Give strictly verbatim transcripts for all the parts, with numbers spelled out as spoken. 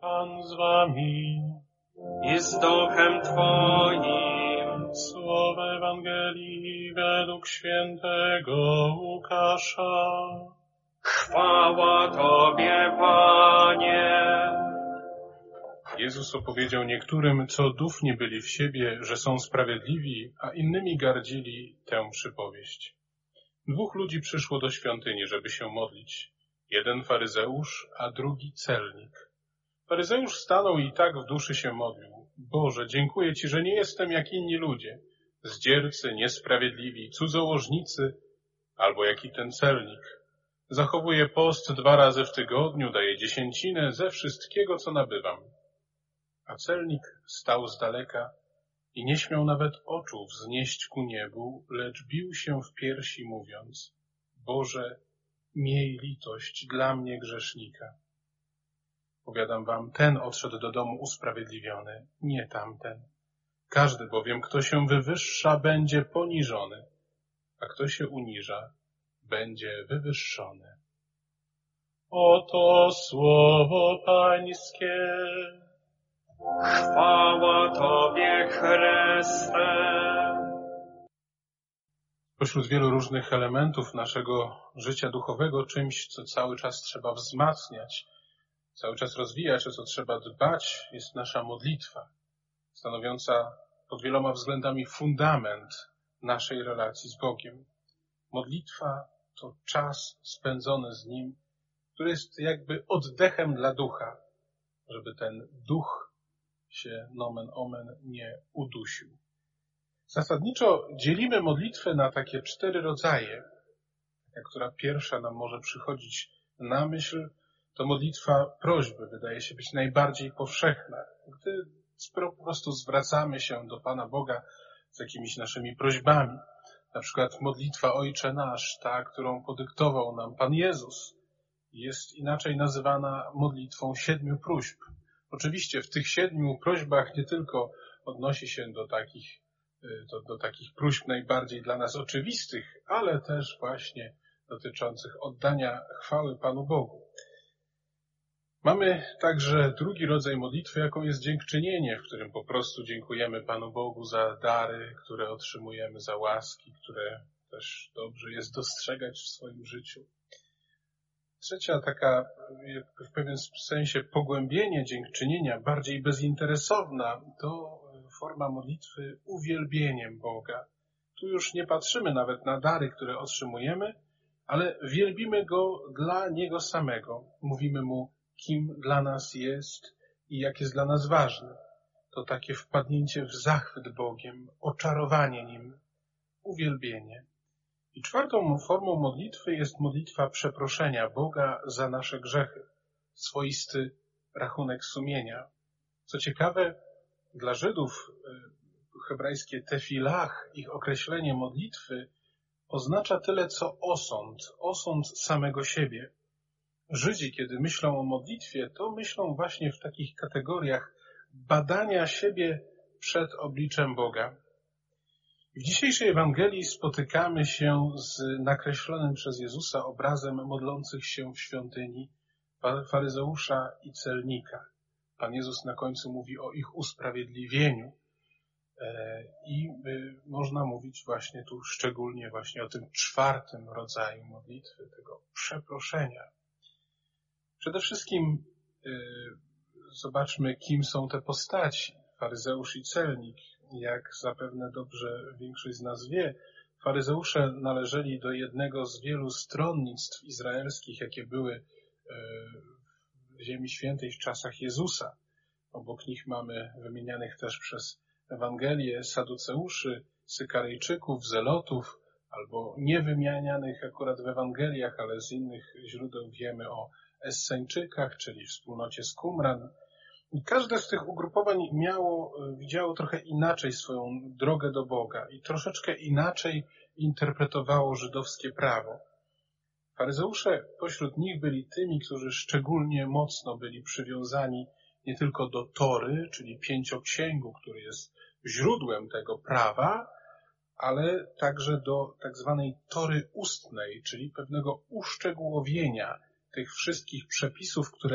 Pan z wami. I z duchem Twoim. Słowo Ewangelii według świętego Łukasza. Chwała Tobie, Panie. Jezus opowiedział niektórym, co dufni byli w siebie, że są sprawiedliwi, a innymi gardzili tę przypowieść. Dwóch ludzi przyszło do świątyni, żeby się modlić. Jeden faryzeusz, a drugi celnik. Faryzeusz stanął i tak w duszy się modlił. Boże, dziękuję Ci, że nie jestem jak inni ludzie, zdziercy, niesprawiedliwi, cudzołożnicy, albo jak i ten celnik. Zachowuję post dwa razy w tygodniu, daję dziesięcinę ze wszystkiego, co nabywam. A celnik stał z daleka i nie śmiał nawet oczu wznieść ku niebu, lecz bił się w piersi, mówiąc: Boże, miej litość dla mnie grzesznika. Powiadam wam, ten odszedł do domu usprawiedliwiony, nie tamten. Każdy bowiem, kto się wywyższa, będzie poniżony, a kto się uniża, będzie wywyższony. Oto słowo Pańskie. Chwała Tobie, Chryste. Pośród wielu różnych elementów naszego życia duchowego, czymś, co cały czas trzeba wzmacniać, cały czas rozwijać, o co trzeba dbać, jest nasza modlitwa, stanowiąca pod wieloma względami fundament naszej relacji z Bogiem. Modlitwa to czas spędzony z Nim, który jest jakby oddechem dla ducha, żeby ten duch się nomen omen nie udusił. Zasadniczo dzielimy modlitwę na takie cztery rodzaje. Taka, która pierwsza nam może przychodzić na myśl, to modlitwa prośby, wydaje się być najbardziej powszechna. Gdy po prostu zwracamy się do Pana Boga z jakimiś naszymi prośbami. Na przykład modlitwa Ojcze Nasz, ta, którą podyktował nam Pan Jezus, jest inaczej nazywana modlitwą siedmiu próśb. Oczywiście w tych siedmiu prośbach nie tylko odnosi się do takich, do, do takich próśb najbardziej dla nas oczywistych, ale też właśnie dotyczących oddania chwały Panu Bogu. Mamy także drugi rodzaj modlitwy, jaką jest dziękczynienie, w którym po prostu dziękujemy Panu Bogu za dary, które otrzymujemy, za łaski, które też dobrze jest dostrzegać w swoim życiu. Trzecia taka w pewien sensie pogłębienie dziękczynienia, bardziej bezinteresowna, to forma modlitwy uwielbieniem Boga. Tu już nie patrzymy nawet na dary, które otrzymujemy, ale wielbimy Go dla Niego samego. Mówimy Mu, kim dla nas jest i jak jest dla nas ważny. To takie wpadnięcie w zachwyt Bogiem, oczarowanie Nim, uwielbienie. I czwartą formą modlitwy jest modlitwa przeproszenia Boga za nasze grzechy, swoisty rachunek sumienia. Co ciekawe, dla Żydów hebrajskie tefilach, ich określenie modlitwy oznacza tyle co osąd, osąd samego siebie. Żydzi, kiedy myślą o modlitwie, to myślą właśnie w takich kategoriach badania siebie przed obliczem Boga. W dzisiejszej Ewangelii spotykamy się z nakreślonym przez Jezusa obrazem modlących się w świątyni faryzeusza i celnika. Pan Jezus na końcu mówi o ich usprawiedliwieniu i można mówić właśnie tu szczególnie właśnie o tym czwartym rodzaju modlitwy, tego przeproszenia. Przede wszystkim zobaczmy, kim są te postaci, faryzeusz i celnik. Jak zapewne dobrze większość z nas wie, faryzeusze należeli do jednego z wielu stronnictw izraelskich, jakie były w Ziemi Świętej w czasach Jezusa. Obok nich mamy wymienianych też przez Ewangelię saduceuszy, sykaryjczyków, zelotów, albo niewymienianych akurat w Ewangeliach, ale z innych źródeł wiemy o Esseńczykach, czyli wspólnocie z Qumran. I każde z tych ugrupowań miało, widziało trochę inaczej swoją drogę do Boga i troszeczkę inaczej interpretowało żydowskie prawo. Faryzeusze pośród nich byli tymi, którzy szczególnie mocno byli przywiązani nie tylko do Tory, czyli pięcioksięgu, który jest źródłem tego prawa, ale także do tak zwanej Tory ustnej, czyli pewnego uszczegółowienia tych wszystkich przepisów, które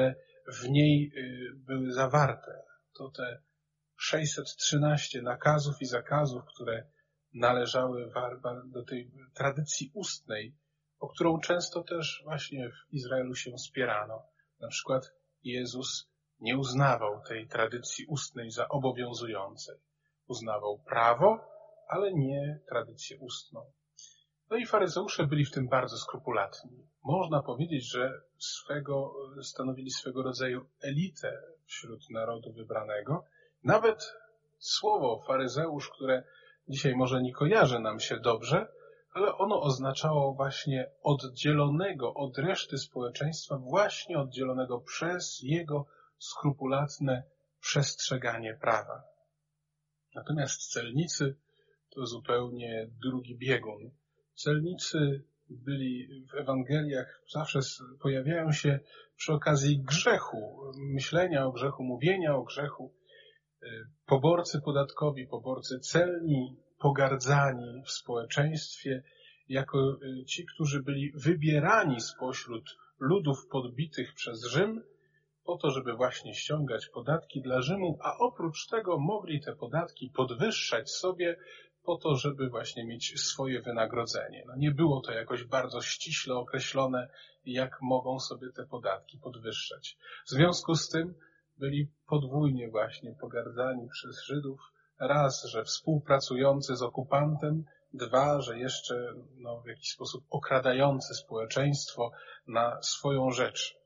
w niej były zawarte. To te sześćset trzynaście nakazów i zakazów, które należały do tej tradycji ustnej, o którą często też właśnie w Izraelu się spierano. Na przykład Jezus nie uznawał tej tradycji ustnej za obowiązującej. Uznawał prawo, ale nie tradycję ustną. No i faryzeusze byli w tym bardzo skrupulatni. Można powiedzieć, że swego, stanowili swego rodzaju elitę wśród narodu wybranego. Nawet słowo faryzeusz, które dzisiaj może nie kojarzy nam się dobrze, ale ono oznaczało właśnie oddzielonego od reszty społeczeństwa, właśnie oddzielonego przez jego skrupulatne przestrzeganie prawa. Natomiast celnicy to zupełnie drugi biegun. Celnicy byli w Ewangeliach, zawsze pojawiają się przy okazji grzechu, myślenia o grzechu, mówienia o grzechu. Poborcy podatkowi, poborcy celni, pogardzani w społeczeństwie, jako ci, którzy byli wybierani spośród ludów podbitych przez Rzym, po to, żeby właśnie ściągać podatki dla Rzymu, a oprócz tego mogli te podatki podwyższać sobie po to, żeby właśnie mieć swoje wynagrodzenie. No nie było to jakoś bardzo ściśle określone, jak mogą sobie te podatki podwyższać. W związku z tym byli podwójnie właśnie pogardzani przez Żydów. Raz, że współpracujący z okupantem, dwa, że jeszcze no, w jakiś sposób okradający społeczeństwo na swoją rzecz.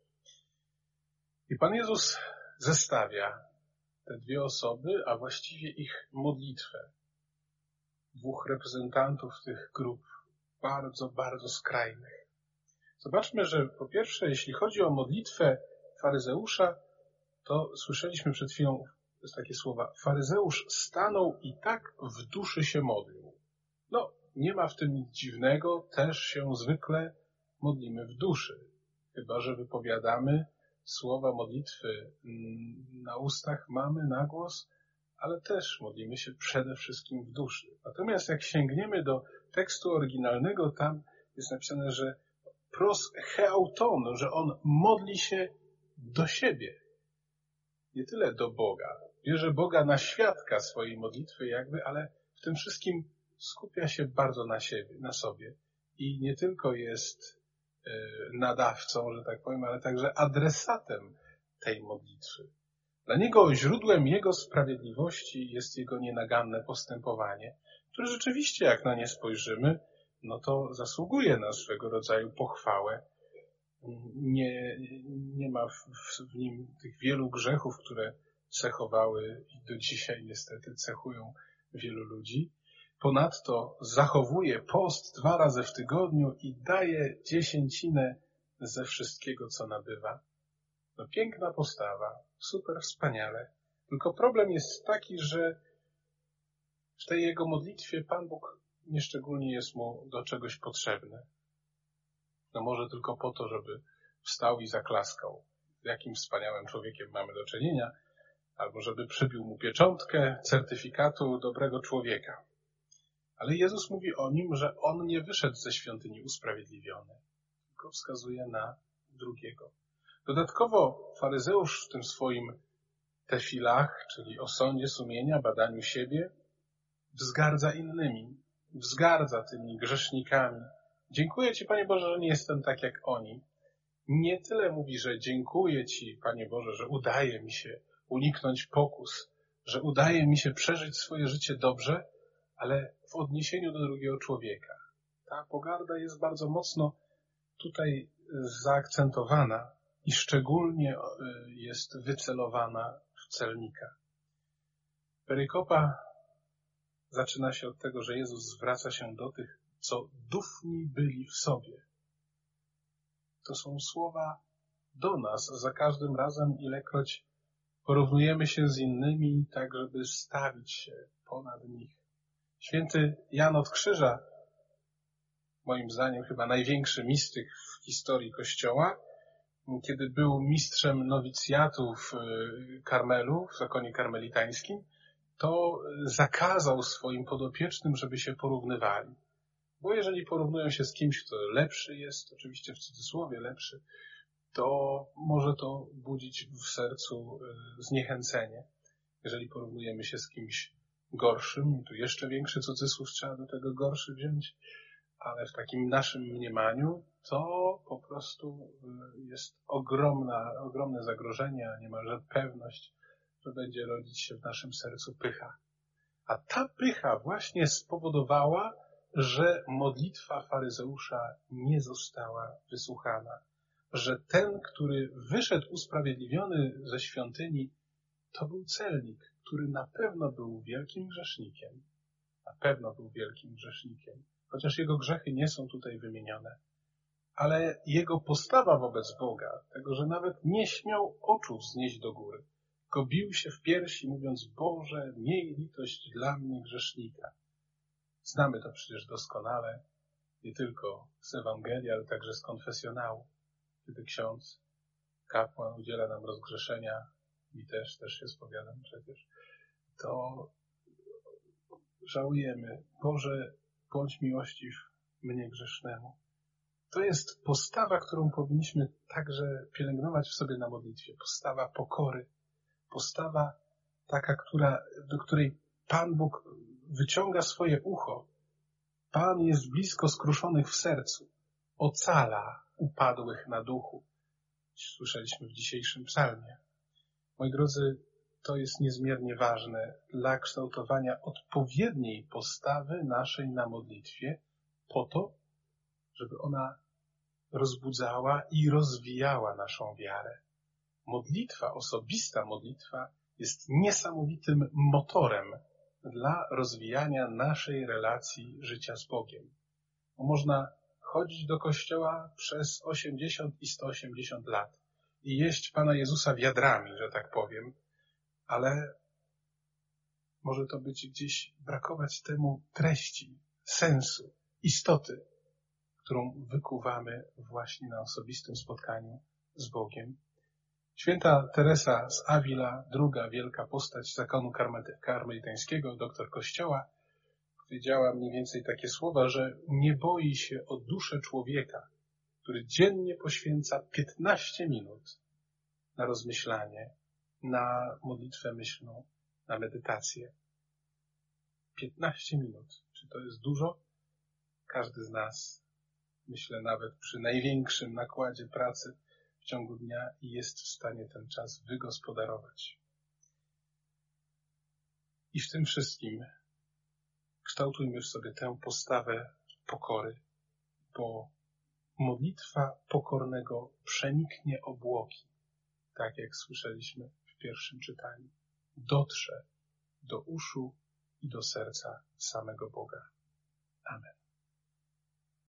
I Pan Jezus zestawia te dwie osoby, a właściwie ich modlitwę. Dwóch reprezentantów tych grup, bardzo, bardzo skrajnych. Zobaczmy, że po pierwsze, jeśli chodzi o modlitwę faryzeusza, to słyszeliśmy przed chwilą takie słowa. Faryzeusz stanął i tak w duszy się modlił. No, nie ma w tym nic dziwnego, też się zwykle modlimy w duszy. Chyba że wypowiadamy słowa modlitwy na ustach, mamy na głos, ale też modlimy się przede wszystkim w duszy. Natomiast jak sięgniemy do tekstu oryginalnego, tam jest napisane, że pros heauton, że on modli się do siebie. Nie tyle do Boga. Bierze Boga na świadka swojej modlitwy jakby, ale w tym wszystkim skupia się bardzo na siebie, na sobie. I nie tylko jest nadawcą, że tak powiem, ale także adresatem tej modlitwy. Dla niego źródłem jego sprawiedliwości jest jego nienaganne postępowanie, które rzeczywiście, jak na nie spojrzymy, no to zasługuje na swego rodzaju pochwałę. Nie, nie ma w, w nim tych wielu grzechów, które cechowały i do dzisiaj niestety cechują wielu ludzi. Ponadto zachowuje post dwa razy w tygodniu i daje dziesięcinę ze wszystkiego, co nabywa. No piękna postawa, super, wspaniale. Tylko problem jest taki, że w tej jego modlitwie Pan Bóg nieszczególnie jest mu do czegoś potrzebny. No może tylko po to, żeby wstał i zaklaskał. Z jakim wspaniałym człowiekiem mamy do czynienia, albo żeby przybił mu pieczątkę certyfikatu dobrego człowieka. Ale Jezus mówi o nim, że on nie wyszedł ze świątyni usprawiedliwiony, tylko wskazuje na drugiego. Dodatkowo faryzeusz w tym swoim tefilach, czyli o sądzie sumienia, badaniu siebie, wzgardza innymi, wzgardza tymi grzesznikami. Dziękuję Ci, Panie Boże, że nie jestem tak jak oni. Nie tyle mówi, że dziękuję Ci, Panie Boże, że udaje mi się uniknąć pokus, że udaje mi się przeżyć swoje życie dobrze, ale w odniesieniu do drugiego człowieka. Ta pogarda jest bardzo mocno tutaj zaakcentowana i szczególnie jest wycelowana w celnika. Perykopa zaczyna się od tego, że Jezus zwraca się do tych, co dufni byli w sobie. To są słowa do nas za każdym razem, ilekroć porównujemy się z innymi, tak żeby stawić się ponad nich. Święty Jan od Krzyża, moim zdaniem chyba największy mistyk w historii Kościoła, kiedy był mistrzem nowicjatu w Karmelu, w zakonie karmelitańskim, to zakazał swoim podopiecznym, żeby się porównywali. Bo jeżeli porównują się z kimś, kto lepszy jest, oczywiście w cudzysłowie lepszy, to może to budzić w sercu zniechęcenie. Jeżeli porównujemy się z kimś gorszym, tu jeszcze większy cudzysłów trzeba do tego gorszy wziąć, ale w takim naszym mniemaniu to po prostu jest ogromna, ogromne zagrożenie, a niemalże pewność, że będzie rodzić się w naszym sercu pycha. A ta pycha właśnie spowodowała, że modlitwa faryzeusza nie została wysłuchana. Że ten, który wyszedł usprawiedliwiony ze świątyni, to był celnik, który na pewno był wielkim grzesznikiem. Na pewno był wielkim grzesznikiem. Chociaż jego grzechy nie są tutaj wymienione. Ale jego postawa wobec Boga, tego, że nawet nie śmiał oczu wznieść do góry, tylko bił się w piersi, mówiąc: Boże, miej litość dla mnie grzesznika. Znamy to przecież doskonale, nie tylko z Ewangelii, ale także z konfesjonału. Kiedy ksiądz, kapłan udziela nam rozgrzeszenia, i też, też się spowiadam przecież, to żałujemy: Boże, bądź miłościw mnie grzesznemu. To jest postawa, którą powinniśmy także pielęgnować w sobie na modlitwie. Postawa pokory. Postawa taka, która, do której Pan Bóg wyciąga swoje ucho. Pan jest blisko skruszonych w sercu. Ocala upadłych na duchu. Słyszeliśmy w dzisiejszym psalmie. Moi drodzy, to jest niezmiernie ważne dla kształtowania odpowiedniej postawy naszej na modlitwie, po to, żeby ona rozbudzała i rozwijała naszą wiarę. Modlitwa, osobista modlitwa jest niesamowitym motorem dla rozwijania naszej relacji życia z Bogiem. Bo można chodzić do kościoła przez osiemdziesiąt i sto osiemdziesiąt lat i jeść Pana Jezusa wiadrami, że tak powiem, ale może to być gdzieś, brakować temu treści, sensu, istoty, którą wykuwamy właśnie na osobistym spotkaniu z Bogiem. Święta Teresa z Avila, druga wielka postać zakonu karmelitańskiego, doktor Kościoła, powiedziała mniej więcej takie słowa, że nie boi się o duszę człowieka, który dziennie poświęca piętnaście minut na rozmyślanie, na modlitwę myślną, na medytację. piętnaście minut. Czy to jest dużo? Każdy z nas, myślę, nawet przy największym nakładzie pracy w ciągu dnia jest w stanie ten czas wygospodarować. I w tym wszystkim kształtujmy w sobie tę postawę pokory, bo modlitwa pokornego przeniknie obłoki, tak jak słyszeliśmy w pierwszym czytaniu. Dotrze do uszu i do serca samego Boga. Amen.